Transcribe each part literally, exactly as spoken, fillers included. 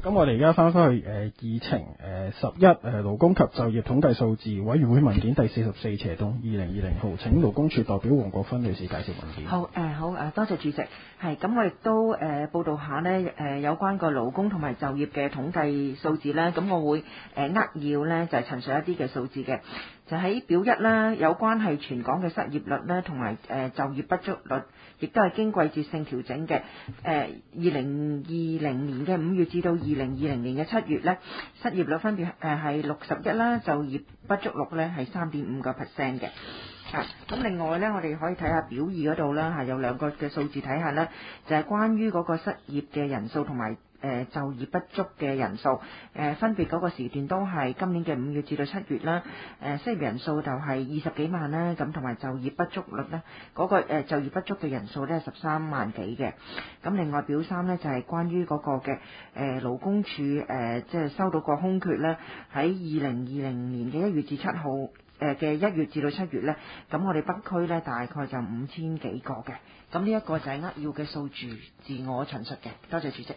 咁我哋而家翻返去誒議程誒十一誒勞工及就業統計數字委員會文件第四十四斜東二零二零號，請勞工處代表黃國芬女士介紹文件。 好誒、呃、好誒、呃，多謝主席。係咁，我亦都誒、呃、報道下呢誒、呃、有關個勞工同埋就業嘅統計數字啦。咁我會誒扼要呢就係、是、陳述一啲嘅數字嘅。就喺表一啦，有關係全港嘅失業率咧，同埋誒就業不足率，亦都係經季節性調整嘅。誒二零二零年嘅五月至到二零二零年嘅七月咧，失業率分別誒係六十一啦，就業不足率咧係三點五個 percent 嘅。啊，咁另外咧，我哋可以睇下表二嗰度啦，係有兩個嘅數字睇下啦，就係、是、關於嗰個失業嘅人數同埋誒就業不足嘅人數，誒、呃、分別嗰個時段都係今年嘅五月至到七月啦。誒、呃、失業人數就係二十幾萬啦，咁同埋就業不足率咧，嗰、那個、呃、就業不足嘅人數咧係十三萬幾嘅。咁另外表三咧就係、是、關於嗰個嘅誒勞工處誒即係收到個空缺咧，喺二零二零年嘅一月至七號誒嘅一月至到七月咧，咁我哋北區咧大概就五千幾個嘅。咁呢一個就係扼要嘅數字自我陳述嘅。多謝主席。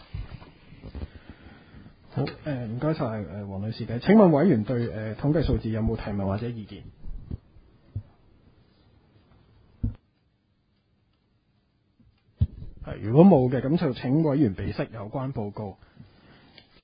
好，誒唔該晒誒黃女士嘅。請問委員對誒、呃、統計數字有冇提問或者意見？係，如果冇嘅，咁就請委員備悉有關報告。